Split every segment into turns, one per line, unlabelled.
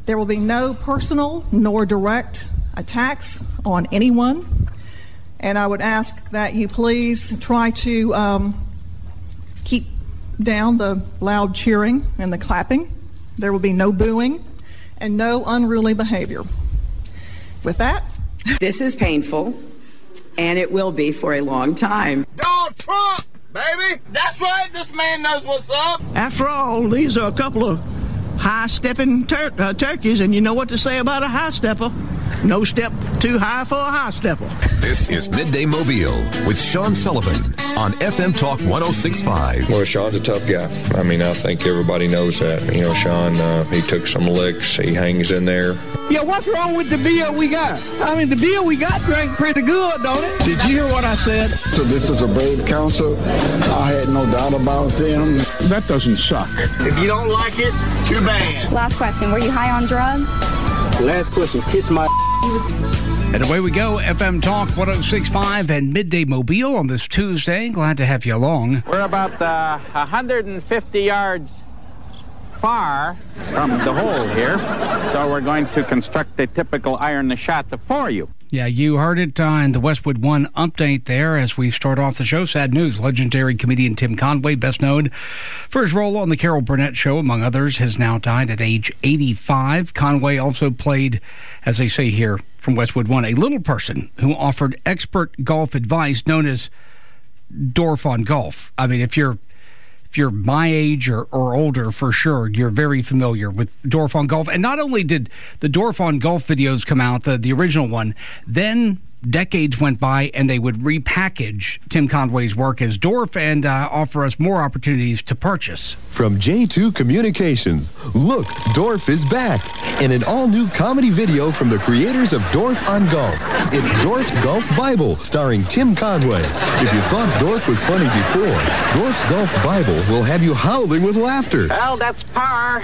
There will be no personal nor direct attacks on anyone. And I would ask that you please try to keep down the loud cheering and the clapping. There will be no booing and no unruly behavior. With that,
this is painful, and it will be for a long time.
Donald Trump, baby! That's right, this man knows what's up.
After all, these are a couple of high-stepping turkeys, and you know what to say about a high-stepper. No step too high for a high-stepper.
This is Midday Mobile with Sean Sullivan on FM Talk 106.5.
Well, Sean's a tough guy. I mean, I think everybody knows that. You know, Sean, he took some licks. He hangs in there.
Yeah, what's wrong with the beer we got? I mean, the beer we got drank pretty good, don't it?
Did you hear what I said?
So this is a brave council. I had no doubt about them.
That doesn't suck.
If you don't like it, too bad.
Last question, were you high on drugs?
Last question, kiss my...
And away we go, FM Talk 106.5 and Midday Mobile on this Tuesday. Glad to have you along.
We're about 150 yards far from the hole here, so we're going to construct a typical iron the shot for you.
Yeah, you heard it in the Westwood One update there as we start off the show. Sad news. Legendary comedian Tim Conway, best known for his role on The Carol Burnett Show, among others, has now died at age 85. Conway also played, as they say here from Westwood One, a little person who offered expert golf advice known as Dorf on Golf. I mean, if you're my age or older, for sure, you're very familiar with Dorf on Golf. And not only did the Dorf on Golf videos come out, the original one, then decades went by and they would repackage Tim Conway's work as Dorf and offer us more opportunities to purchase.
From J2 Communications, look, Dorf is back in an all-new comedy video from the creators of Dorf on Golf. It's Dorf's Golf Bible, starring Tim Conway. If you thought Dorf was funny before, Dorf's Golf Bible will have you howling with laughter.
Well, that's par.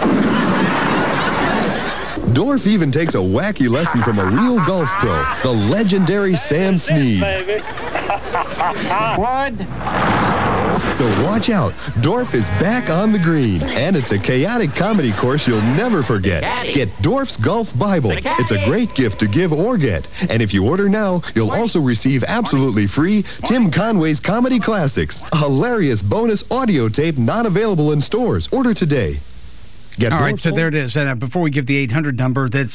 Dorf even takes a wacky lesson from a real golf pro, the legendary Sam Snead.
What?
So watch out. Dorf is back on the green, and it's a chaotic comedy course you'll never forget. Get Dorf's Golf Bible. It's a great gift to give or get. And if you order now, you'll also receive absolutely free Tim Conway's Comedy Classics, a hilarious bonus audio tape not available in stores. Order today.
All right, so there it is. And before we give the 800 number, that's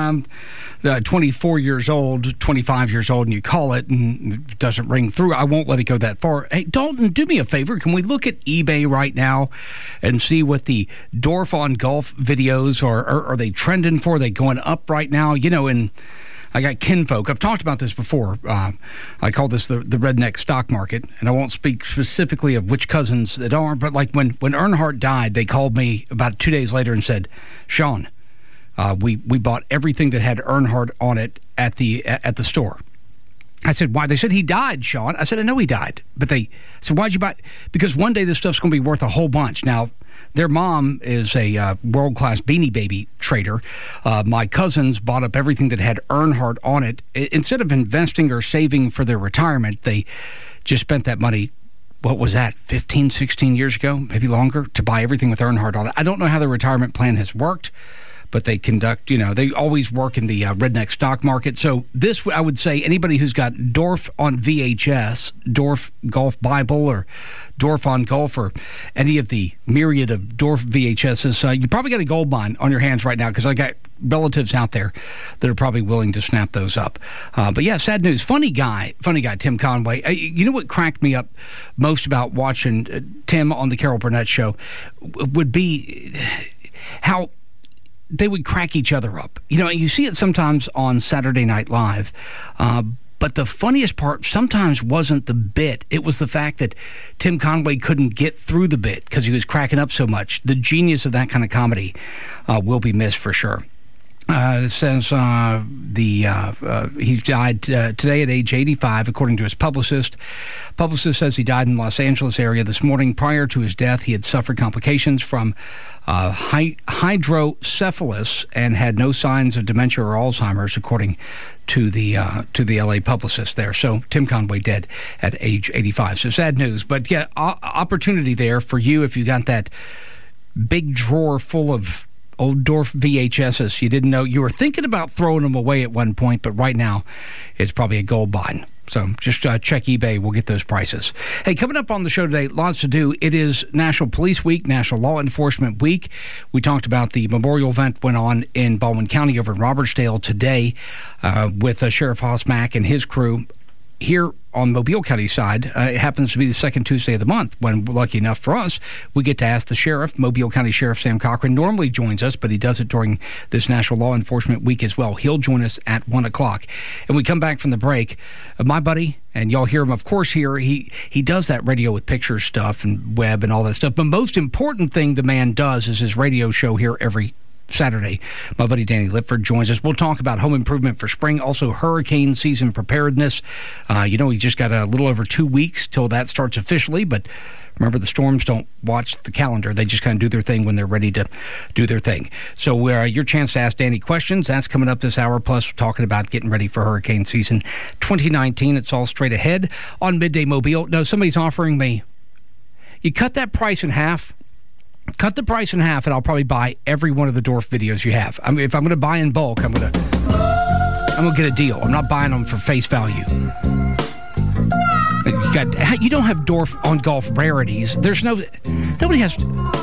24 years old, 25 years old, and you call it and it doesn't ring through, I won't let it go that far. Hey, Dalton, do me a favor. Can we look at eBay right now and see what the Dorf on Golf videos are they trending for? Are they going up right now? You know, and I got kinfolk. I've talked about this before. I call this the redneck stock market, and I won't speak specifically of which cousins that are, but like when Earnhardt died, they called me about 2 days later and said, Sean, we bought everything that had Earnhardt on it at the store. I said, why? They said, he died, Sean. I said, I know he died. But they said, why'd you buy it? Because one day this stuff's going to be worth a whole bunch. Now, their mom is a world-class Beanie Baby trader. My cousins bought up everything that had Earnhardt on it. Instead of investing or saving for their retirement, they just spent that money, what was that, 15, 16 years ago, maybe longer, to buy everything with Earnhardt on it. I don't know how the retirement plan has worked, but they conduct, they always work in the redneck stock market. So this, I would say, anybody who's got Dorf on VHS, Dorf Golf Bible, or Dorf on Golf, or any of the myriad of Dorf VHSs, you probably got a gold mine on your hands right now, because I got relatives out there that are probably willing to snap those up. But yeah, sad news. Funny guy, Tim Conway. You know what cracked me up most about watching Tim on the Carol Burnett Show would be how they would crack each other up. You see it sometimes on Saturday Night Live, but the funniest part sometimes wasn't the bit. It was the fact that Tim Conway couldn't get through the bit because he was cracking up so much. The genius of that kind of comedy will be missed for sure. It says he's died today at age 85, according to his publicist. Publicist says he died in the Los Angeles area this morning. Prior to his death, he had suffered complications from hydrocephalus and had no signs of dementia or Alzheimer's, according to the L.A. publicist there. So Tim Conway dead at age 85. So sad news, but yeah, opportunity there for you if you got that big drawer full of old Dorf VHSs. You didn't know. You were thinking about throwing them away at one point, but right now it's probably a gold mine. So just check eBay. We'll get those prices. Hey, coming up on the show today, lots to do. It is National Police Week, National Law Enforcement Week. We talked about the memorial event went on in Baldwin County over in Robertsdale today with Sheriff Hosmack and his crew. Here on Mobile County side, it happens to be the second Tuesday of the month when, lucky enough for us, we get to ask the sheriff. Mobile County Sheriff Sam Cochran normally joins us, but he does it during this National Law Enforcement Week as well. He'll join us at 1 o'clock. And we come back from the break. My buddy, and y'all hear him, of course, here, he does that radio with pictures stuff and web and all that stuff. But most important thing the man does is his radio show here every Saturday. My buddy Danny Litford joins us. We'll talk about home improvement for spring, also hurricane season preparedness. We just got a little over 2 weeks till that starts officially, but remember, the storms don't watch the calendar. They just kind of do their thing when they're ready to do their thing. So your chance to ask Danny questions, that's coming up this hour. Plus, we're talking about getting ready for hurricane season 2019. It's all straight ahead on Midday Mobile. No, somebody's offering me, you cut that price in half. Cut the price in half, and I'll probably buy every one of the Dorf videos you have. I mean, if I'm going to buy in bulk, I'm going to get a deal. I'm not buying them for face value. You don't have Dorf on golf rarities. Nobody has.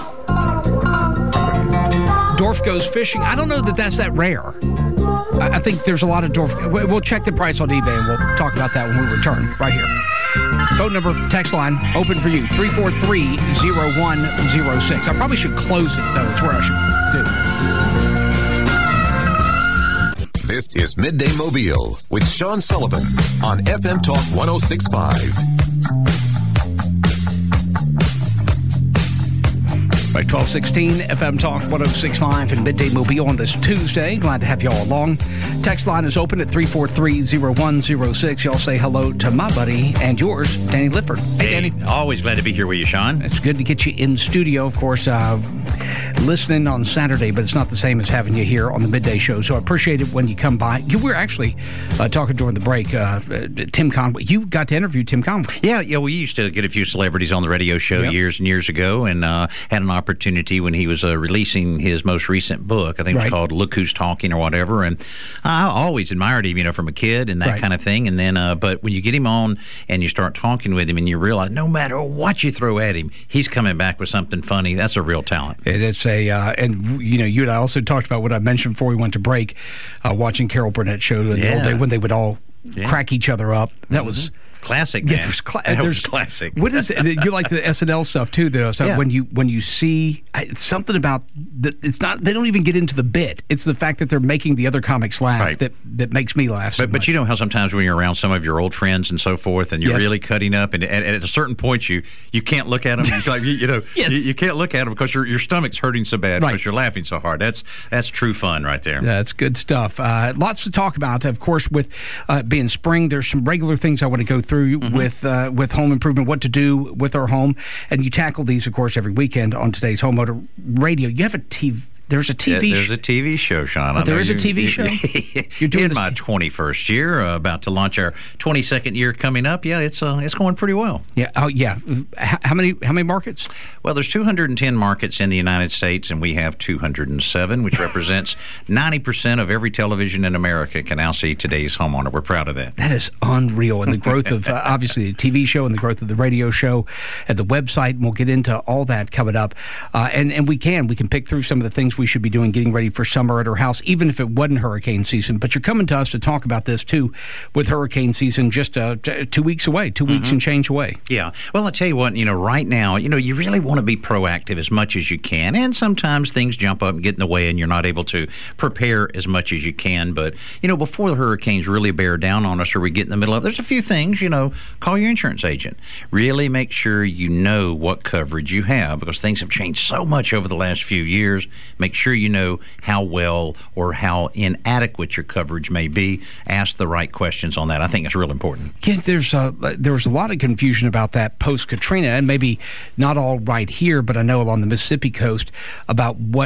Dorf goes fishing. I don't know that that's that rare. I think there's a lot of Dorf. We'll check the price on eBay, and we'll talk about that when we return right here. Phone number, text line, open for you, 343-0106. I probably should close it, though. It's where I should do.
This is Midday Mobile with Sean Sullivan on FM Talk 106.5.
By 1216 FM Talk 106.5 and Midday Mobile on this Tuesday. Glad to have you all along. Text line is open at 343-0106. Y'all say hello to my buddy and yours, Danny Litford.
Hey, Danny. Always glad to be here with you, Sean.
It's good to get you in studio. Of course, listening on Saturday, but it's not the same as having you here on the midday show. So I appreciate it when you come by. You were actually talking during the break, Tim Conway. You got to interview Tim Conway.
Yeah, we used to get a few celebrities on the radio show years and years ago, and had an opportunity when he was releasing his most recent book. I think it was called Look Who's Talking or whatever. And I always admired him, from a kid and that kind of thing. And then, but when you get him on and you start talking with him and you realize no matter what you throw at him, he's coming back with something funny. That's a real talent.
It's and you and I also talked about what I mentioned before we went to break, watching Carol Burnett show in the old day when they would all crack each other up. That was
classic, man.
That
was classic.
What is it? You like the SNL stuff too, though. So when you see it's something about it's not. They don't even get into the bit. It's the fact that they're making the other comics laugh that makes me laugh.
But you know how sometimes when you're around some of your old friends and so forth, and you're really cutting up, and at a certain point you can't look at them. It's like, you can't look at them because your stomach's hurting so bad because you're laughing so hard. That's true fun right there.
That's good stuff. Lots to talk about. Of course, with being spring, there's some regular things I want to go through with home improvement, what to do with our home, and you tackle these, of course, every weekend on today's Homeowner Radio. You have a TV. There's a TV.
There's a TV show, Sean.
There is a TV show.
You're doing in my 21st year, about to launch our 22nd year coming up. Yeah, it's going pretty well.
Yeah. Oh, yeah. How many markets?
Well, there's 210 markets in the United States, and we have 207, which represents 90% of every television in America can now see today's Homeowner. We're proud of that.
That is unreal, and the growth of obviously the TV show and the growth of the radio show and the website. And we'll get into all that coming up, and we can pick through some of the things we should be doing getting ready for summer at our house, even if it wasn't hurricane season. But you're coming to us to talk about this, too, with hurricane season just 2 weeks away, 2 weeks and change away.
Yeah. Well, I'll tell you what, right now, you really want to be proactive as much as you can. And sometimes things jump up and get in the way and you're not able to prepare as much as you can. But, before the hurricanes really bear down on us or we get in the middle of it, there's a few things, call your insurance agent. Really make sure you know what coverage you have because things have changed so much over the last few years. Make sure you know how well or how inadequate your coverage may be. Ask the right questions on that. I think it's real important.
Kent, there was a lot of confusion about that post-Katrina, and maybe not all right here, but I know along the Mississippi coast about what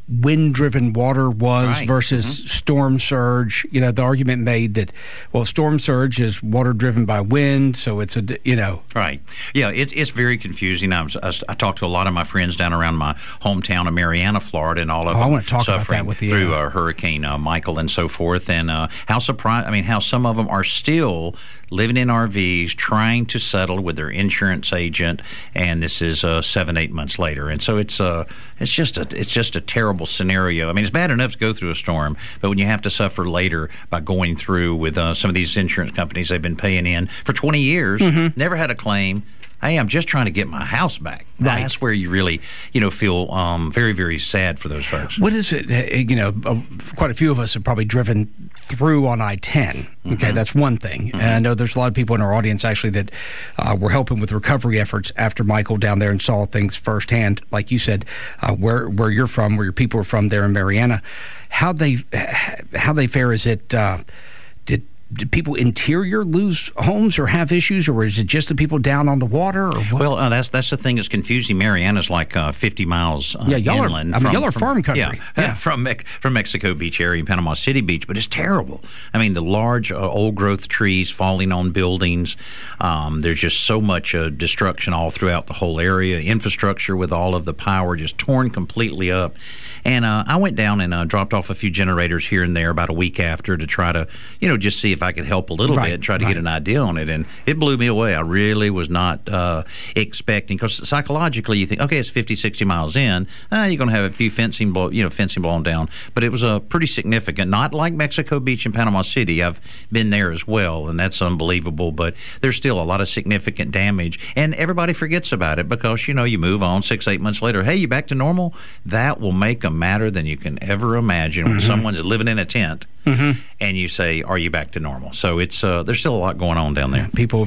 wind-driven water was versus storm surge. You know, the argument made that, well, storm surge is water driven by wind, so it's
Right. Yeah, it's very confusing. I talked to a lot of my friends down around my hometown of Marianna, Florida, and all of them
I want to talk about
suffering
that with you.
through Hurricane Michael and so forth, and how some of them are still living in RVs trying to settle with their insurance agent, and this is 7-8 months later. And so it's just a terrible scenario. I mean, it's bad enough to go through a storm, but when you have to suffer later by going through with some of these insurance companies, they've been paying in for 20 years, never had a claim. Hey, I'm just trying to get my house back.
Right.
That's where you really, feel very, very sad for those folks.
What is it? Quite a few of us have probably driven through on I-10. Okay, that's one thing. And I know there's a lot of people in our audience actually that were helping with recovery efforts after Michael down there and saw things firsthand. Like you said, where you're from, where your people are from there in Marianna, how they fare. Is it? Did people interior lose homes or have issues, or is it just the people down on the water? Or what?
Well, that's the thing that's confusing. Mariana's like 50 miles inland.
Y'all are farm country.
From Mexico Beach area and Panama City Beach, but it's terrible. I mean, the large old-growth trees falling on buildings. There's just so much destruction all throughout the whole area. Infrastructure with all of the power just torn completely up. And I went down and dropped off a few generators here and there about a week after to try to, just see if I could help a little bit and try to get an idea on it. And it blew me away. I really was not expecting, because psychologically you think, okay, it's 50, 60 miles in. You're going to have a few fencing blown down. But it was pretty significant. Not like Mexico Beach and Panama City. I've been there as well, and that's unbelievable. But there's still a lot of significant damage. And everybody forgets about it because, you move on 6-8 months later. Hey, you back to normal? That will make a madder than you can ever imagine when someone's living in a tent and you say, are you back to normal? So it's there's still a lot going on down there.
People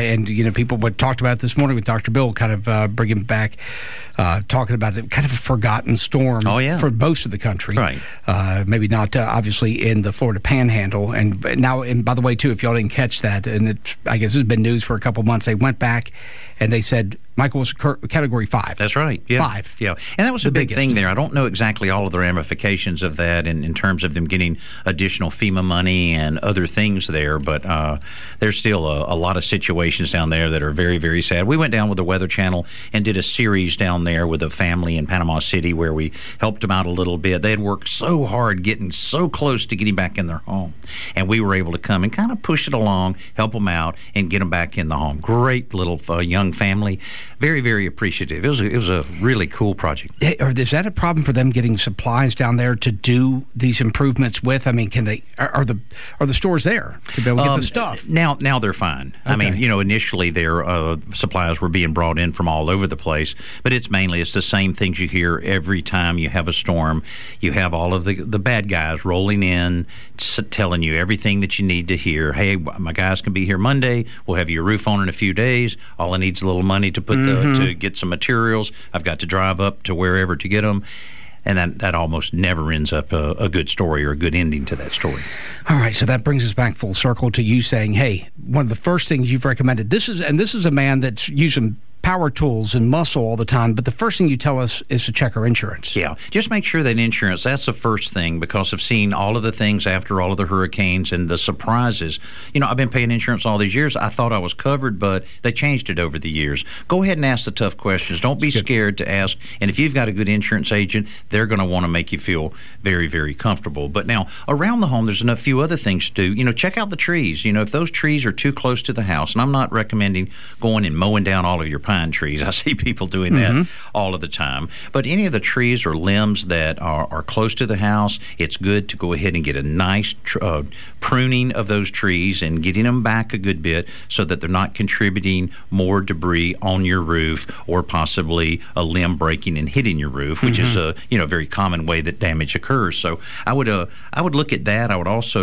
talked about it this morning with Dr. Bill, kind of bringing back, talking about it, kind of a forgotten storm for most of the country.
Right.
Maybe not, obviously, in the Florida Panhandle. And by the way, too, if y'all didn't catch that, and I guess this has been news for a couple months, they went back and they said Michael was Category 5.
That's right. Yeah.
5.
Yeah. And that was a big thing there. I don't know exactly all of the ramifications of that in terms of them getting additional FEMA money and other things there, but there's still a lot of situations down there that are very, very sad. We went down with the Weather Channel and did a series down there with a family in Panama City where we helped them out a little bit. They had worked so hard getting so close to getting back in their home, and we were able to come and kind of push it along, help them out, and get them back in the home. Great little young family. Very, very appreciative. It was a really cool project.
Is that a problem for them getting supplies down there to do these improvements with? I mean, are the stores there to be able to get the stuff?
Now they're fine. Okay. I mean, initially their supplies were being brought in from all over the place, but it's the same things you hear every time you have a storm. You have all of the bad guys rolling in, telling you everything that you need to hear. Hey, my guys can be here Monday. We'll have your roof on in a few days. All I need is a little money to put to get some materials. I've got to drive up to wherever to get them. And that almost never ends up a good story or a good ending to that story.
All right, so that brings us back full circle to you saying, hey, one of the first things you've recommended, this is a man that's using power tools and muscle all the time, but the first thing you tell us is to check our insurance.
Yeah, just make sure that insurance, that's the first thing, because I've seen all of the things after all of the hurricanes and the surprises. I've been paying insurance all these years. I thought I was covered, but they changed it over the years. Go ahead and ask the tough questions. Don't be scared to ask. And if you've got a good insurance agent, they're going to want to make you feel very, very comfortable. But now, around the home, there's a few other things to do. Check out the trees. If those trees are too close to the house, and I'm not recommending going and mowing down all of your pine trees. I see people doing that all of the time. But any of the trees or limbs that are close to the house, it's good to go ahead and get a nice pruning of those trees and getting them back a good bit so that they're not contributing more debris on your roof or possibly a limb breaking and hitting your roof, which is a very common way that damage occurs. So I would look at that. I would also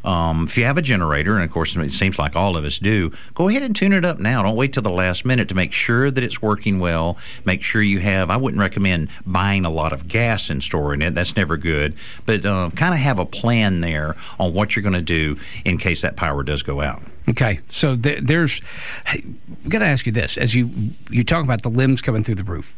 If you have a generator, and of course it seems like all of us do, go ahead and tune it up now. Don't wait till the last minute to make sure that it's working well. Make sure you have, I wouldn't recommend buying a lot of gas and storing it. That's never good. But kind of have a plan there on what you're going to do in case that power does go out.
Okay, so there's. Hey, I've got to ask you this: as you talk about the limbs coming through the roof,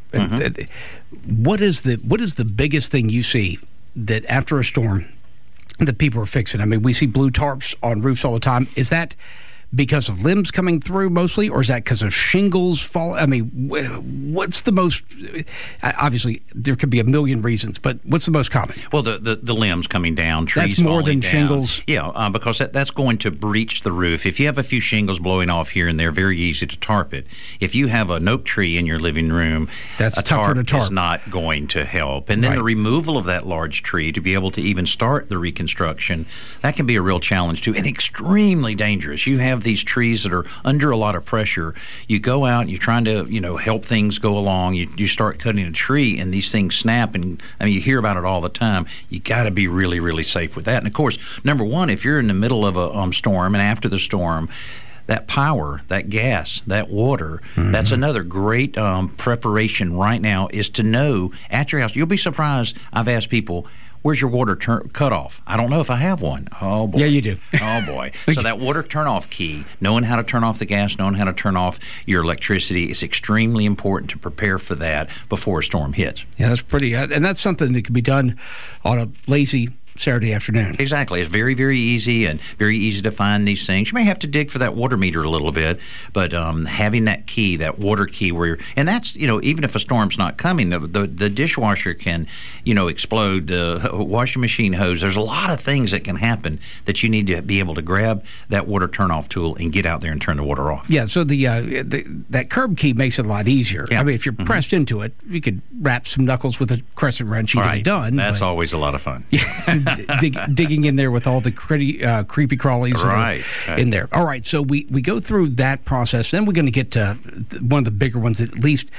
what is the biggest thing you see that after a storm that people are fixing? I mean, we see blue tarps on roofs all the time. Is that because of limbs coming through mostly, or is that because of shingles fall? I mean, what's the most? Obviously, there could be a million reasons, but what's the most common?
Well, the limbs coming down, trees
that's more
falling
than
down.
Shingles.
Yeah, because that's going to breach the roof. If you have a few shingles blowing off here and there, very easy to tarp it. If you have an oak tree in your living room,
that's
a tarp is not going to help. And then the removal of that large tree to be able to even start the reconstruction, that can be a real challenge too, and extremely dangerous. You have these trees that are under a lot of pressure. You go out and you're trying to, help things go along. You start cutting a tree and these things snap, and I mean, you hear about it all the time. You got to be really, really safe with that. And of course, number one, if you're in the middle of a storm and after the storm, that power, that gas, that water, that's another great preparation right now is to know at your house. You'll be surprised. I've asked people, where's your water cut off? I don't know if I have one. Oh, boy.
Yeah, you do.
Oh, boy. So that water turn-off key, knowing how to turn off the gas, knowing how to turn off your electricity is extremely important to prepare for that before a storm hits.
Yeah, that's pretty, and that's something that can be done on a lazy Saturday afternoon.
Exactly. It's very, very easy and very easy to find these things. You may have to dig for that water meter a little bit, but having that key, that water key, and that's, even if a storm's not coming, the dishwasher can, explode, the washing machine hose. There's a lot of things that can happen that you need to be able to grab that water turn-off tool and get out there and turn the water off.
Yeah, so that curb key makes it a lot easier. Yeah. I mean, if you're pressed into it, you could wrap some knuckles with a crescent wrench and get it done.
That's always a lot of fun.
Yeah. Digging in there with all the creepy crawlies in there. All right, so we go through that process. Then we're going to get to one of the bigger ones, at least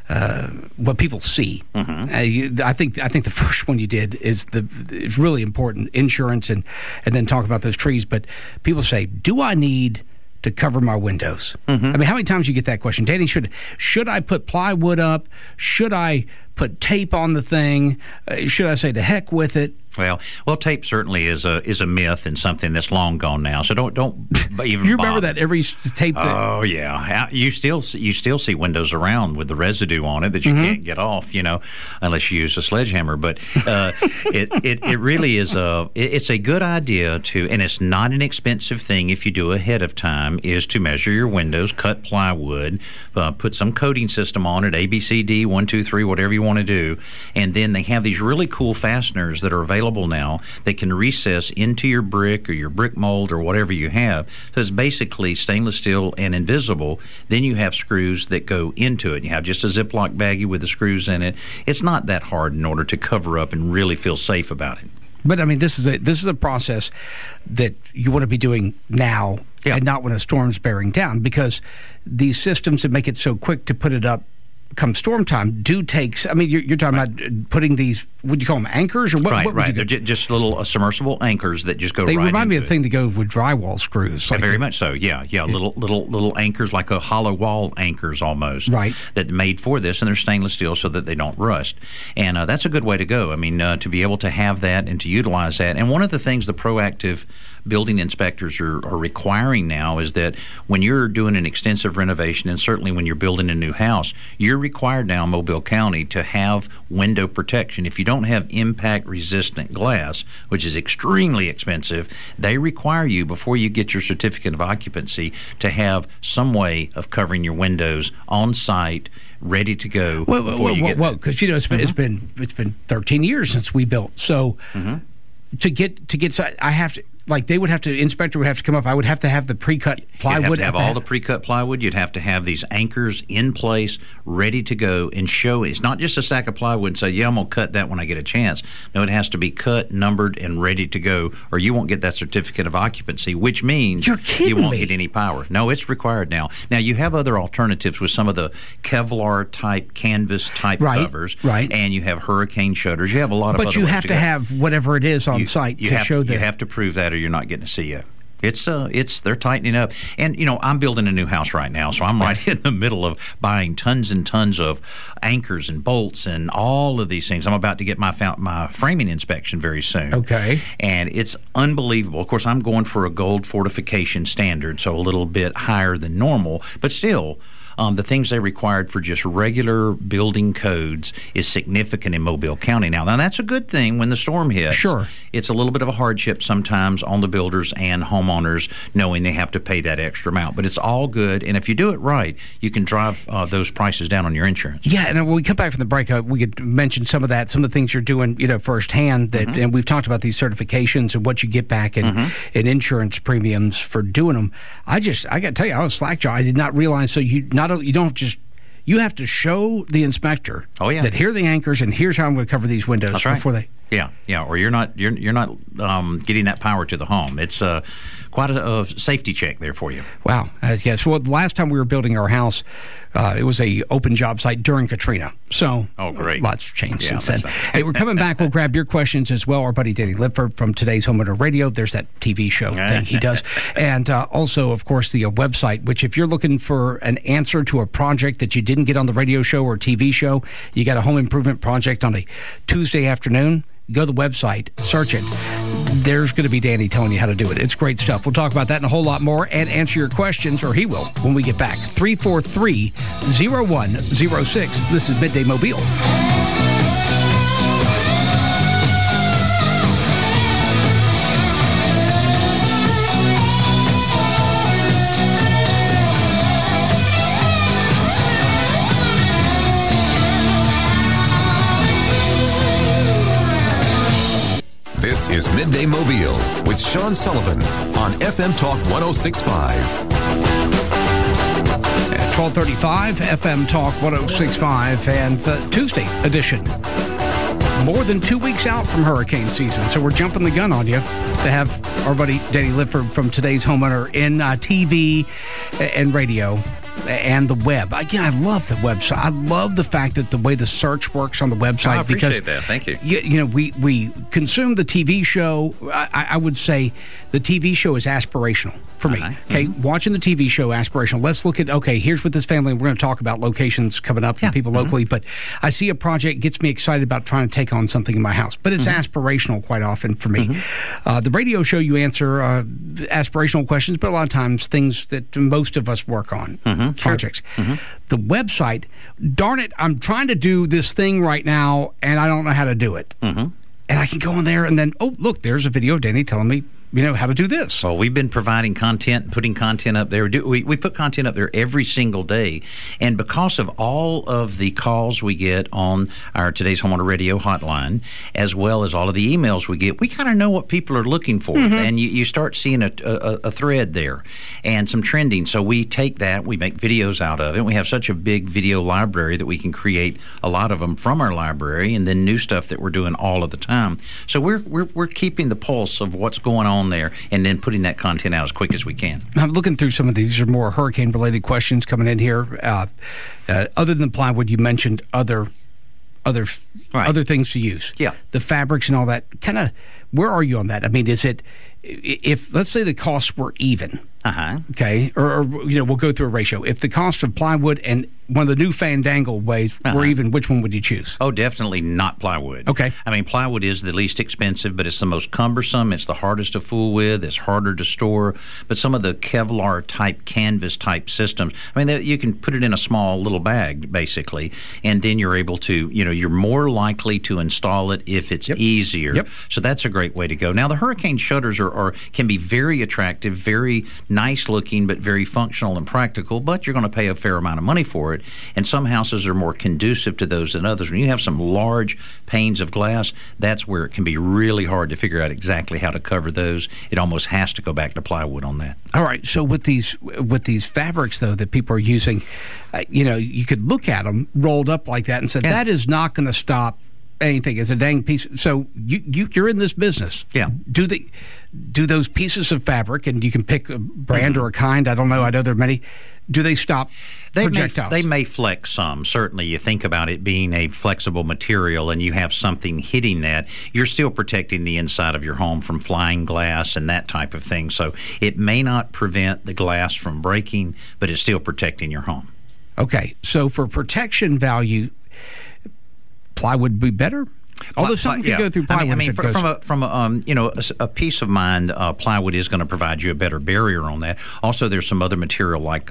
what people see. I think the first one you did is really important, insurance, and then talk about those trees. But people say, do I need to cover my windows? I mean, how many times you get that question? Danny, should I put plywood up? Should I put tape on the thing? Should I say to heck with it?
Well, tape certainly is a myth and something that's long gone now. So don't even.
You remember that every tape?
Oh yeah, you still see windows around with the residue on it that you can't get off, unless you use a sledgehammer. But it really is it's a good idea to, and it's not an expensive thing if you do ahead of time, is to measure your windows, cut plywood, put some coating system on it, ABCD 1, 2, 3, whatever you want to do, and then they have these really cool fasteners that are available now that can recess into your brick or your brick mold or whatever you have. So it's basically stainless steel and invisible. Then you have screws that go into it. You have just a Ziploc baggie with the screws in it. It's not that hard in order to cover up and really feel safe about it.
But I mean, this is a process that you want to be doing now and not when a storm's bearing down, because these systems that make it so quick to put it up come storm time do take. I mean, you're talking about putting these. Would you call them anchors or what?
Right. They're just little submersible anchors that just go.
They
right
remind me
into
of the thing that goes with drywall screws.
Very much so. Yeah. Little anchors, like a hollow wall anchors almost.
Right.
That made for this, and they're stainless steel so that they don't rust. And that's a good way to go. I mean, to be able to have that and to utilize that. And one of the things the proactive building inspectors are requiring now is that when you're doing an extensive renovation, and certainly when you're building a new house, you're required now in Mobile County to have window protection. If you don't have impact resistant glass, which is extremely expensive, they require you, before you get your certificate of occupancy, to have some way of covering your windows on site, ready to go.
Because it's been 13 years since we built. So to get I have to. Like, inspector would have to come up. I would have to have the pre-cut plywood.
You'd have to have all the pre-cut plywood. You'd have to have these anchors in place, ready to go, and show. It's not just a stack of plywood and say, yeah, I'm going to cut that when I get a chance. No, it has to be cut, numbered, and ready to go, or you won't get that certificate of occupancy, which means you won't get any power. No, it's required now. Now, you have other alternatives with some of the Kevlar-type, canvas-type covers, and you have hurricane shutters. You have a lot of other ways to go.
But you have to have whatever it is on site to show that.
You have to prove that, or you're not getting to see you. They're tightening up. And, I'm building a new house right now, so I'm right in the middle of buying tons and tons of anchors and bolts and all of these things. I'm about to get my framing inspection very soon.
Okay.
And it's unbelievable. Of course, I'm going for a gold fortification standard, so a little bit higher than normal, but still, the things they required for just regular building codes is significant in Mobile County now. Now, that's a good thing when the storm hits.
Sure.
It's a little bit of a hardship sometimes on the builders and homeowners knowing they have to pay that extra amount. But it's all good, and if you do it right, you can drive those prices down on your insurance.
Yeah, and when we come back from the break, we could mention some of that, some of the things you're doing, firsthand. And we've talked about these certifications and what you get back in insurance premiums for doing them. I got to tell you, I was slack-jawed. I did not realize. So you have to show the inspector that here are the anchors and here's how I'm going to cover these windows.
That's right.
Before they.
Yeah, or you're not getting that power to the home. It's quite a safety check there for you.
Wow. Yes. Well, the last time we were building our house, it was a open job site during Katrina. So,
great.
Lots changed since then. Hey, we're coming back. We'll grab your questions as well. Our buddy Danny Lipford from Today's Homeowner Radio. There's that TV show thing he does. And also, of course, the website, which if you're looking for an answer to a project that you didn't get on the radio show or TV show, you got a home improvement project on a Tuesday afternoon, go to the website, search it. There's going to be Danny telling you how to do it. It's great stuff. We'll talk about that and a whole lot more and answer your questions, or he will, when we get back. 343-0106. This is Midday Mobile.
This is Midday Mobile with Sean Sullivan on FM Talk 106.5.
At 12:35, FM Talk 106.5, and the Tuesday edition. More than 2 weeks out from hurricane season, so we're jumping the gun on you to have our buddy Danny Lipford from Today's Homeowner in TV and radio and the web. Again, I love the website. I love the fact that the way the search works on the website.
I appreciate that. Thank you.
We consume the TV show. I would say the TV show is aspirational for me. Okay, watching the TV show, aspirational. Let's look at, here's what this family, we're going to talk about locations coming up from people locally, but I see a project, gets me excited about trying to take on something in my house. But it's aspirational quite often for me. The radio show, you answer aspirational questions, but a lot of times things that most of us work on. Projects. The website, darn it, I'm trying to do this thing right now and I don't know how to do it. And I can go in there and then, look, there's a video of Danny telling me how to do this.
Well, we've been providing content, putting content up there. We put content up there every single day. And because of all of the calls we get on our Today's Homeowner Radio hotline, as well as all of the emails we get, we kind of know what people are looking for. And you start seeing a thread there and some trending. So we take that, we make videos out of it. We have such a big video library that we can create a lot of them from our library, and then new stuff that we're doing all of the time. So we're keeping the pulse of what's going on there, and then putting that content out as quick as we can.
I'm looking through some of these are more hurricane-related questions coming in here. Other than plywood, you mentioned other things to use.
Yeah,
the fabrics and all that. Kind of, where are you on that? I mean, is it if let's say the costs were even? Okay, or we'll go through a ratio. If the cost of plywood and one of the new fandangled ways were even, which one would you choose?
Oh, definitely not plywood.
Okay.
I mean, plywood is the least expensive, but it's the most cumbersome. It's the hardest to fool with. It's harder to store. But some of the Kevlar-type, canvas-type systems, I mean, you can put it in a small little bag, basically, and then you're able to, you're more likely to install it if it's easier. So that's a great way to go. Now, the hurricane shutters can be very attractive, very nice-looking, but very functional and practical, but you're going to pay a fair amount of money for it. And some houses are more conducive to those than others. When you have some large panes of glass, that's where it can be really hard to figure out exactly how to cover those. It almost has to go back to plywood on that.
All right. So with these fabrics, though, that people are using, you could look at them rolled up like that and say, that is not going to stop anything. It's a dang piece. So you're in this business.
Yeah.
Do those pieces of fabric, and you can pick a brand or a kind, I don't know, I know there are many, do they stop projectiles?
They may flex some. Certainly, you think about it being a flexible material and you have something hitting that, you're still protecting the inside of your home from flying glass and that type of thing. So it may not prevent the glass from breaking, but it's still protecting your home.
Okay, so for protection value, plywood would be better? Although something could go through plywood.
From a peace of mind, plywood is going to provide you a better barrier on that. Also, there's some other material like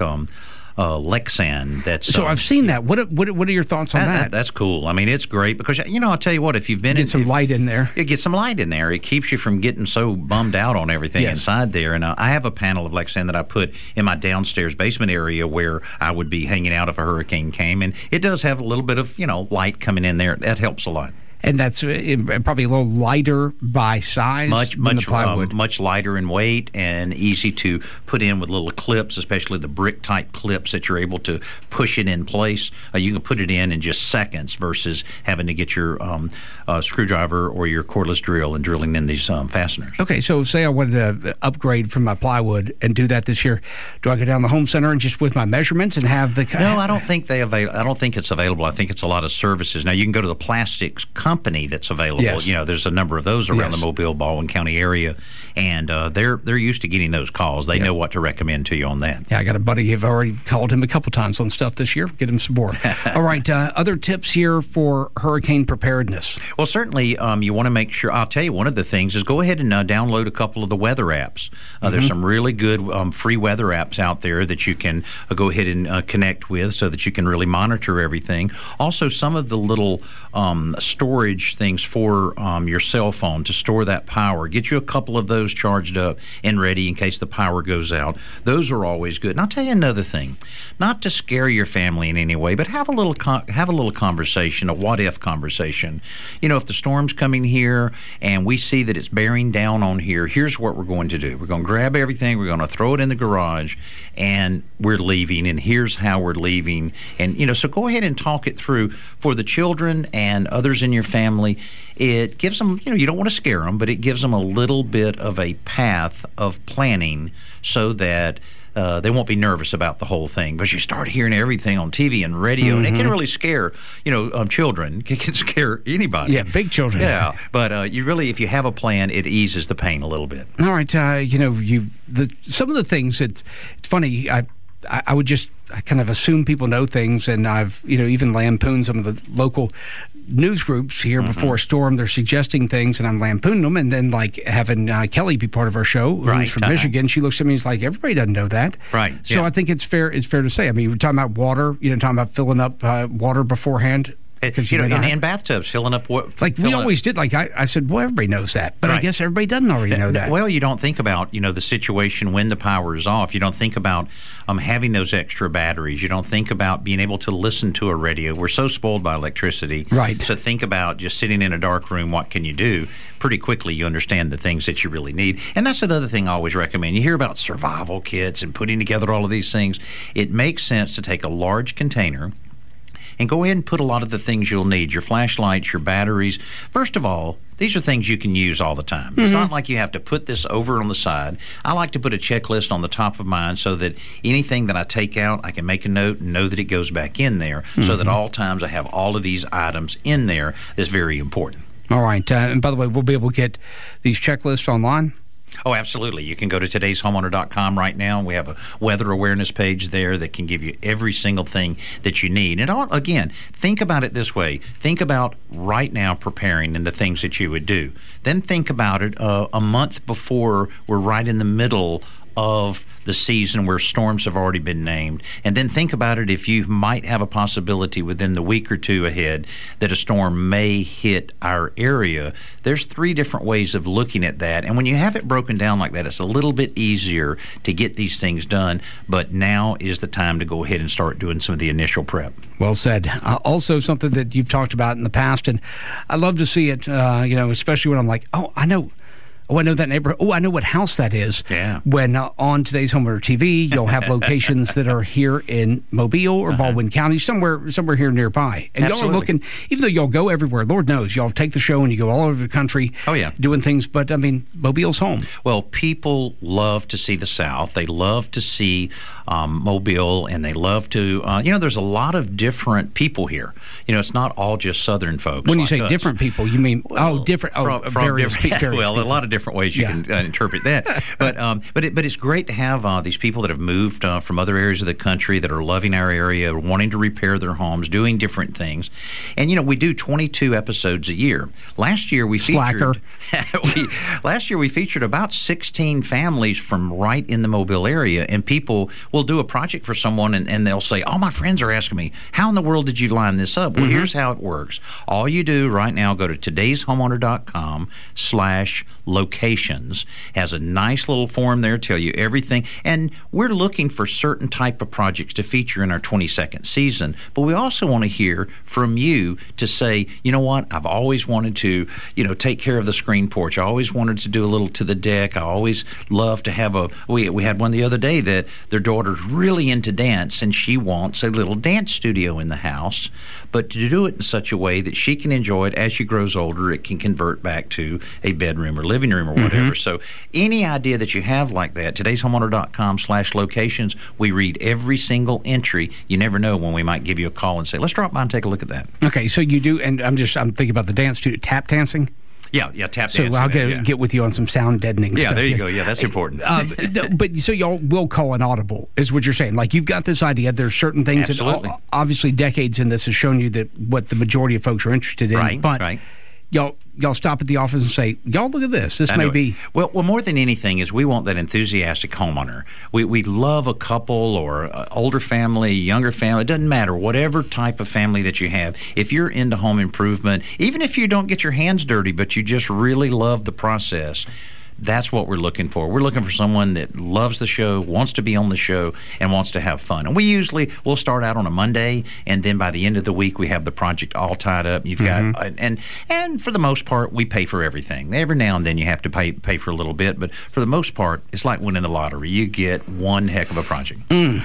Lexan.
So I've seen that. What are your thoughts on that?
That's cool. I mean, it's great because I'll tell you what. If you've been
get some light in there,
it gets some light in there. It keeps you from getting so bummed out on everything inside there. And I have a panel of Lexan that I put in my downstairs basement area where I would be hanging out if a hurricane came, and it does have a little bit of light coming in there. That helps a lot.
And that's probably a little lighter by size than the plywood.
Much lighter in weight and easy to put in with little clips, especially the brick-type clips that you're able to push it in place. You can put it in just seconds versus having to get your screwdriver or your cordless drill and drilling in these fasteners.
Okay, so say I wanted to upgrade from my plywood and do that this year. Do I go down to the home center and just with my measurements and have the...
No, I don't think I don't think it's available. I think it's a lot of services. Now, you can go to the plastics company that's available.
Yes.
There's a number of those around the Mobile, Baldwin County area, and they're used to getting those calls. They know what to recommend to you on that.
Yeah, I got a buddy. I've already called him a couple times on stuff this year. Get him some more. All right, other tips here for hurricane preparedness?
Well, certainly you want to make sure. I'll tell you, one of the things is go ahead and download a couple of the weather apps. There's some really good free weather apps out there that you can go ahead and connect with so that you can really monitor everything. Also, some of the little storage things for your cell phone to store that power. Get you a couple of those charged up and ready in case the power goes out. Those are always good. And I'll tell you another thing, not to scare your family in any way, but have a little conversation, a what-if conversation. If the storm's coming here and we see that it's bearing down on here, here's what we're going to do. We're going to grab everything, we're going to throw it in the garage, and we're leaving, and here's how we're leaving. And, so go ahead and talk it through for the children and others in your family. It gives them, you don't want to scare them, but it gives them a little bit of a path of planning so that they won't be nervous about the whole thing. But you start hearing everything on TV and radio, and it can really scare, children. It can scare anybody.
Yeah, big children.
Yeah, but you really, if you have a plan, it eases the pain a little bit.
All right, some of the things, it's funny, I would just kind of assume people know things, and I've even lampooned some of the local news groups here before a storm. They're suggesting things, and I'm lampooning them, and then having Kelly be part of our show, who's from Michigan, she looks at me and is like, everybody doesn't know that.
Right.
So I think it's fair to say. I mean, we're talking about water, talking about filling up water beforehand.
And bathtubs, filling up what?
We always did. I said, well, everybody knows that. But I guess everybody doesn't already know that.
Well, you don't think about, the situation when the power is off. You don't think about having those extra batteries. You don't think about being able to listen to a radio. We're so spoiled by electricity.
Right.
So think about just sitting in a dark room, what can you do? Pretty quickly, you understand the things that you really need. And that's another thing I always recommend. You hear about survival kits and putting together all of these things. It makes sense to take a large container and go ahead and put a lot of the things you'll need, your flashlights, your batteries. First of all, these are things you can use all the time. It's not like you have to put this over on the side. I like to put a checklist on the top of mine so that anything that I take out, I can make a note and know that it goes back in there so that all times I have all of these items in there. That's very important.
All right. And by the way, we'll be able to get these checklists online?
Oh, absolutely. You can go to todayshomeowner.com right now. We have a weather awareness page there that can give you every single thing that you need. And again, think about it this way. Think about right now preparing and the things that you would do. Then think about it a month before we're right in the middle of the season where storms have already been named. And then think about it if you might have a possibility within the week or two ahead that a storm may hit our area. There's 3 different ways of looking at that. And when you have it broken down like that, it's a little bit easier to get these things done. But now is the time to go ahead and start doing some of the initial prep.
Well said. Also something that you've talked about in the past, and I love to see it, especially when I'm like, oh, I know Oh, I know that neighborhood. Oh, I know what house that is.
Yeah.
When on today's Homeowner TV, you'll have locations that are here in Mobile or Baldwin County, somewhere here nearby. And y'all are looking, even though y'all go everywhere, Lord knows, y'all take the show and you go all over the country doing things. But, I mean, Mobile's home.
Well, people love to see the South. They love to see Mobile, and they love to, there's a lot of different people here. It's not all just Southern folks.
When you say different people, you mean, different, various people.
Well, a lot of different ways you can interpret that. But it's great to have these people that have moved from other areas of the country that are loving our area, wanting to repair their homes, doing different things. And, we do 22 episodes a year. Last year we featured about 16 families from right in the Mobile area, and people will do a project for someone and they'll say, oh, my friends are asking me, how in the world did you line this up? Well, here's how it works. All you do right now, go to todayshomeowner.com/locations. Has a nice little form there, tell you everything. And we're looking for certain type of projects to feature in our 22nd season. But we also want to hear from you to say, you know what, I've always wanted to, take care of the screen porch. I always wanted to do a little to the deck. I always love to have we had one the other day that their daughter's really into dance, and she wants a little dance studio in the house, but to do it in such a way that she can enjoy it as she grows older. It can convert back to a bedroom or living room or whatever. So any idea that you have like that, todayshomeowner.com/locations, we read every single entry. You never know when we might give you a call and say, let's drop by and take a look at that.
Okay, so you do, and I'm thinking about the dance studio, tap dancing.
Yeah, tap dancing.
So I'll get with you on some sound deadening stuff.
Yeah, there you go. Yeah, that's important.
But so y'all will call an audible, is what you're saying. Like, you've got this idea. There's certain things
Absolutely.
that obviously decades in this has shown you that what the majority of folks are interested in.
Right,
but
right.
Y'all stop at the office and say, y'all, look at this. This may be.
Well, more than anything is we want that enthusiastic homeowner. We love a couple or older family, younger family. It doesn't matter. Whatever type of family that you have. If you're into home improvement, even if you don't get your hands dirty, but you just really love the process, that's what we're looking for. We're looking for someone that loves the show, wants to be on the show, and wants to have fun. And we'll start out on a Monday, and then by the end of the week, we have the project all tied up. You've got and for the most part, we pay for everything. Every now and then, you have to pay for a little bit, but for the most part, it's like winning the lottery. You get one heck of a project.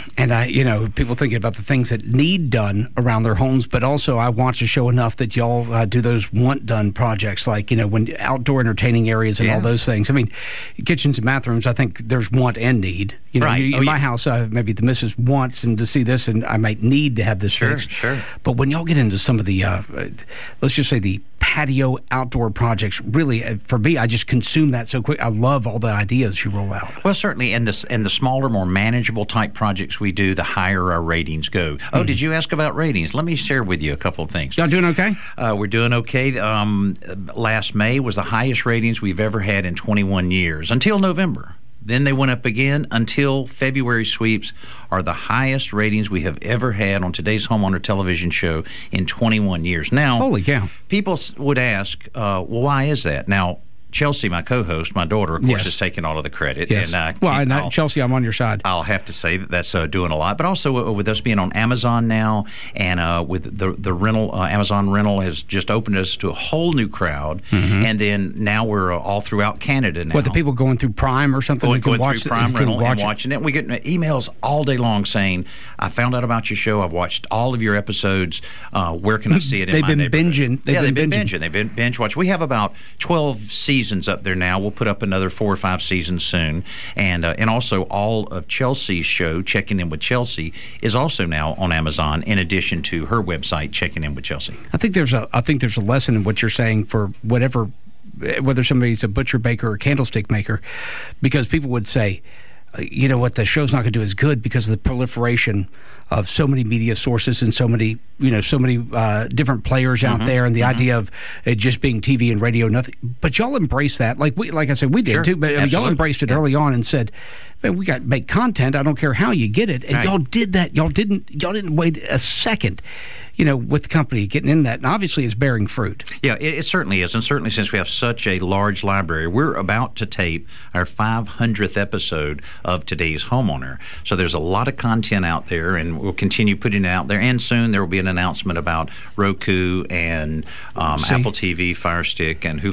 And people thinking about the things that need done around their homes, but also I watch the show enough that y'all do those want done projects, like when outdoor entertaining areas and all those things. I mean, kitchens and bathrooms, I think there's want and need.
Right.
In my house, maybe the missus wants and to see this, and I might need to have this fixed.
Sure.
But when y'all get into some of the, let's just say the patio outdoor projects, really, for me, I just consume that so quick. I love all the ideas you roll out.
Well, certainly, and the smaller, more manageable type projects we do, the higher our ratings go. Oh, did you ask about ratings? Let me share with you a couple of things.
Y'all doing okay?
We're doing okay. Last May was the highest ratings we've ever had in 21 years, until November. Then they went up again until February sweeps are the highest ratings we have ever had on today's Homeowner television show in 21 years. Now,
holy cow.
People would ask, well, why is that? Now, Chelsea, my co-host, my daughter, of course, is taking all of the credit.
Yes. And Chelsea, I'm on your side.
I'll have to say that's doing a lot. But also with us being on Amazon now, and with the rental, Amazon rental has just opened us to a whole new crowd. And then now we're all throughout Canada now.
What, the people going through Prime or something?
Going through Prime rental and watching it. We get emails all day long saying, I found out about your show. I've watched all of your episodes. Where can I see it in my neighborhood? They've been binging. They've been binge watching. We have about 12 seasons up there now. We'll put up another 4 or 5 seasons soon, and also all of Chelsea's show, Checking In with Chelsea, is also now on Amazon. In addition to her website, Checking In with Chelsea.
I think there's a lesson in what you're saying for whether somebody's a butcher, baker, or candlestick maker, because people would say, you know what, the show's not going to do as good because of the proliferation of so many media sources and so many different players out there, and the idea of it just being TV and radio, nothing. But y'all embrace that, like I said, we did too. But y'all embraced it early on and said, "Man, we got to make content. I don't care how you get it." And y'all did that. Y'all didn't wait a second. With the company getting in that, and obviously it's bearing fruit.
Yeah, it certainly is, and certainly since we have such a large library, we're about to tape our 500th episode of Today's Homeowner. So there's a lot of content out there, and we'll continue putting it out there. And soon there will be an announcement about Roku and Apple TV, Fire Stick, and Hulu.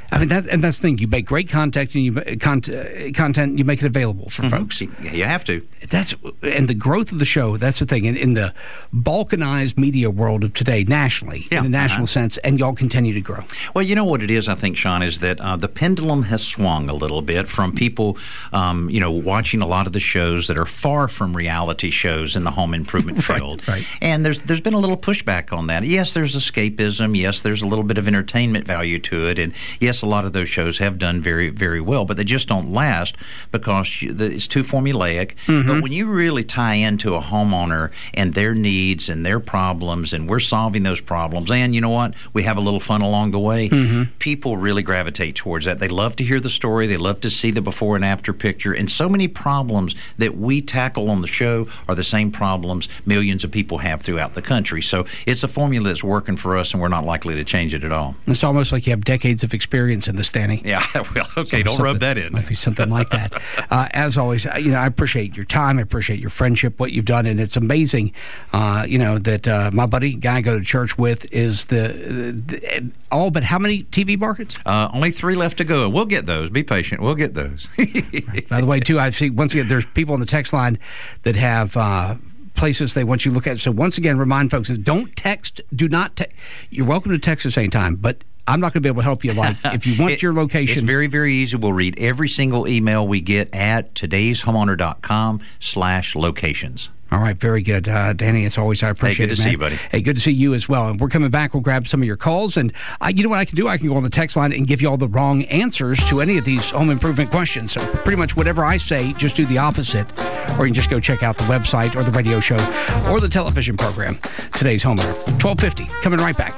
I mean, that's the thing. You make great content, and you make it available for folks.
You have to.
And the growth of the show. That's the thing. In the balkanized media world of today, nationally, in a national sense, and y'all continue to grow.
Well, you know what it is, I think, Sean, is that the pendulum has swung a little bit from people, watching a lot of the shows that are far from reality shows in the home improvement field.
Right.
And there's been a little pushback on that. Yes, there's escapism. Yes, there's a little bit of entertainment value to it. And yes, a lot of those shows have done very, very well, but they just don't last because it's too formulaic. But when you really tie into a homeowner and their needs and their problems, and we're solving those problems, and you know what? We have a little fun along the way. People really gravitate towards that. They love to hear the story. They love to see the before and after picture. And so many problems that we tackle on the show are the same problems millions of people have throughout the country. So it's a formula that's working for us, and we're not likely to change it at all.
It's almost like you have decades of experience in this, Danny.
Yeah, well, okay, don't rub that in.
Might be something like that. As always, I appreciate your time. I appreciate your friendship, what you've done, and it's amazing, that my buddy, guy I go to church with, is all but how many TV markets?
Only 3 left to go. We'll get those. Be patient. We'll get those.
Right. By the way, too, I see once again there's people on the text line that have places they want you to look at. So once again, remind folks: don't text. Do not text. You're welcome to text us anytime, but I'm not going to be able to help you. Like, if you want your location.
It's very, very easy. We'll read every single email we get at todayshomeowner.com/locations.
All right, very good. Danny, as always, I appreciate it,
Hey, good to see you, buddy.
Hey, good to see you as well. And we're coming back. We'll grab some of your calls. And you know what I can do? I can go on the text line and give you all the wrong answers to any of these home improvement questions. So pretty much whatever I say, just do the opposite. Or you can just go check out the website or the radio show or the television program, Today's Homeowner. 1250, coming right back.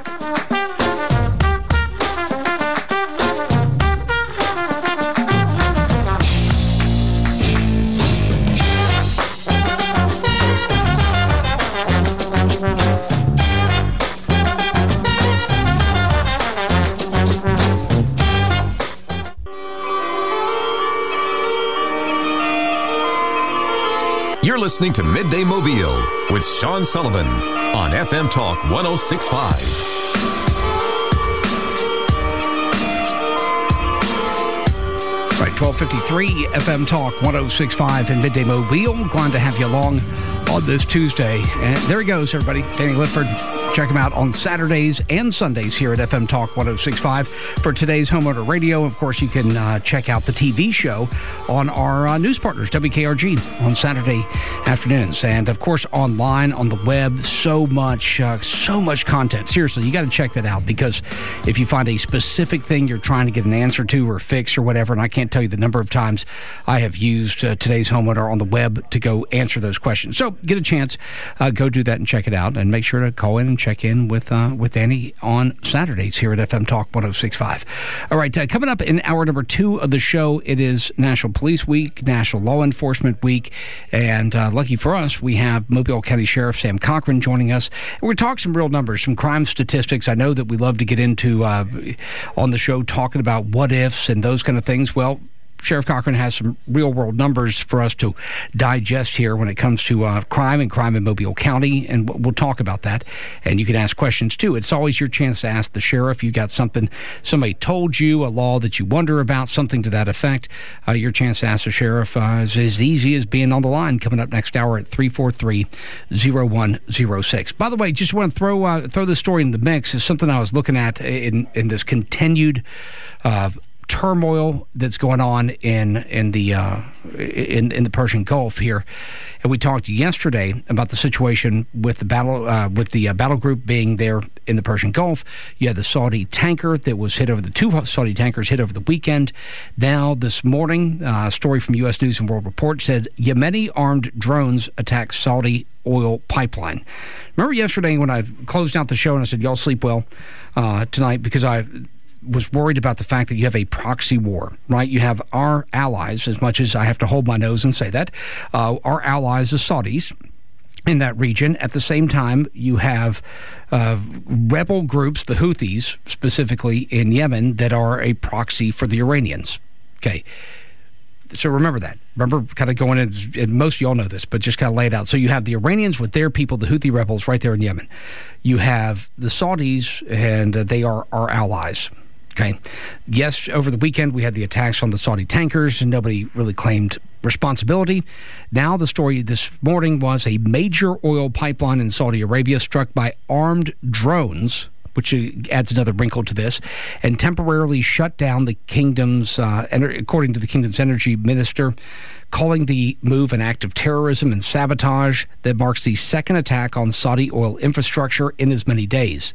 You're listening to Midday Mobile with Sean Sullivan on FM Talk 106.5.
Right, 1253 FM Talk 106.5 in Midday Mobile. Glad to have you along on this Tuesday. And there he goes, everybody. Danny Litford. Check him out on Saturdays and Sundays here at FM Talk 106.5 for Today's Homeowner Radio. Of course, you can check out the TV show on our news partners, WKRG, on Saturday afternoons. And, of course, online, on the web, so much content. Seriously, you got to check that out, because if you find a specific thing you're trying to get an answer to or fix or whatever, and I can't tell you the number of times I have used Today's Homeowner on the web to go answer those questions. So get a chance, go do that and check it out, and make sure to call in and check in with Danny on Saturdays here at FM Talk 106.5. All right, coming up in hour number 2 of the show, it is National Police Week, National Law Enforcement Week, and lucky for us, we have Mobile County Sheriff Sam Cochran joining us. And we're going to talk some real numbers, some crime statistics. I know that we love to get into on the show talking about what ifs and those kind of things. Well, Sheriff Cochran has some real-world numbers for us to digest here when it comes to crime in Mobile County, and we'll talk about that. And you can ask questions, too. It's always your chance to ask the sheriff. You got something, somebody told you, a law that you wonder about, something to that effect. Your chance to ask the sheriff is as easy as being on the line. Coming up next hour at 343-0106. By the way, just want to throw this story in the mix. It's something I was looking at in this continued turmoil that's going on in the Persian Gulf here, and we talked yesterday about the situation with the battle group being there in the Persian Gulf. You had the Saudi tanker that was hit over the 2 Saudi tankers hit over the weekend. Now this morning, a story from U.S. News and World Report said Yemeni armed drones attacked Saudi oil pipeline. Remember yesterday when I closed out the show and I said y'all sleep well tonight, because I was worried about the fact that you have a proxy war, right? You have our allies, as much as I have to hold my nose and say that, our allies, the Saudis, in that region. At the same time, you have rebel groups, the Houthis, specifically in Yemen, that are a proxy for the Iranians. Okay. So remember that. Remember kind of going in, and most of y'all know this, but just kind of lay it out. So you have the Iranians with their people, the Houthi rebels, right there in Yemen. You have the Saudis, and they are our allies. Okay. Yes, over the weekend we had the attacks on the Saudi tankers, and nobody really claimed responsibility. Now the story this morning was a major oil pipeline in Saudi Arabia struck by armed drones, which adds another wrinkle to this, and temporarily shut down the kingdom's, according to the kingdom's energy minister, calling the move an act of terrorism and sabotage that marks the second attack on Saudi oil infrastructure in as many days.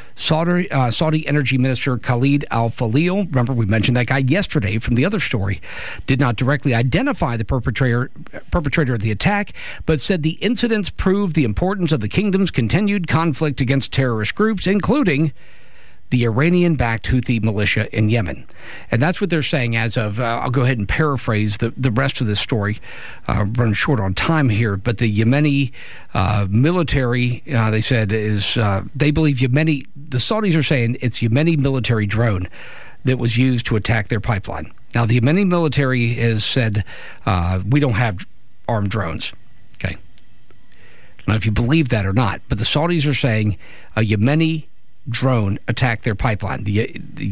Saudi Energy Minister Khalid Al-Falih, remember we mentioned that guy yesterday from the other story, did not directly identify the perpetrator of the attack, but said the incidents proved the importance of the kingdom's continued conflict against terrorist groups, including the Iranian-backed Houthi militia in Yemen. And that's what they're saying as of, I'll go ahead and paraphrase the rest of this story. Running short on time here, but the Yemeni military, they said, is, they believe Yemeni, the Saudis are saying it's Yemeni military drone that was used to attack their pipeline. Now, the Yemeni military has said, we don't have armed drones. Okay. I don't know if you believe that or not, but the Saudis are saying a Yemeni drone attacked their pipeline. The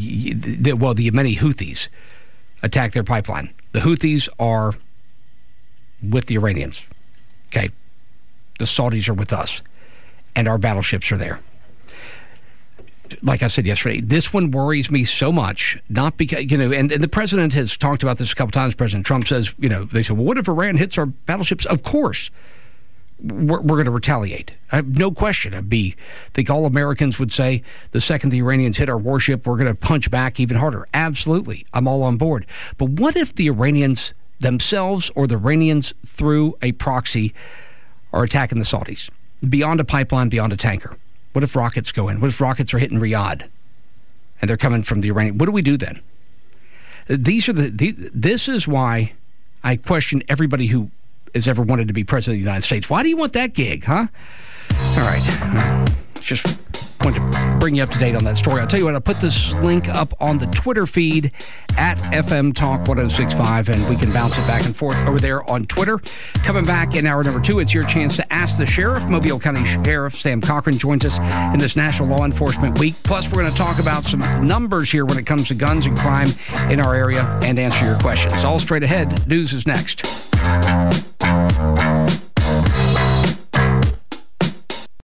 Yemeni Houthis attacked their pipeline. The Houthis are with the Iranians. Okay. The Saudis are with us. And our battleships are there. Like I said yesterday, this one worries me so much, not because, and the president has talked about this a couple times. President Trump says, they said, well, what if Iran hits our battleships? Of course. We're going to retaliate. I have no question. I think all Americans would say the second the Iranians hit our warship, we're going to punch back even harder. Absolutely. I'm all on board. But what if the Iranians themselves or the Iranians through a proxy are attacking the Saudis? Beyond a pipeline, beyond a tanker. What if rockets go in? What if rockets are hitting Riyadh and they're coming from the Iranian? What do we do then? This is why I question everybody who has ever wanted to be president of the United States. Why do you want that gig, huh? All right. Just wanted to bring you up to date on that story. I'll tell you what, I'll put this link up on the Twitter feed at FM Talk 1065, and we can bounce it back and forth over there on Twitter. Coming back in hour number 2, it's your chance to ask the sheriff. Mobile County Sheriff Sam Cochran joins us in this National Law Enforcement Week. Plus, we're going to talk about some numbers here when it comes to guns and crime in our area and answer your questions. All straight ahead. News is next.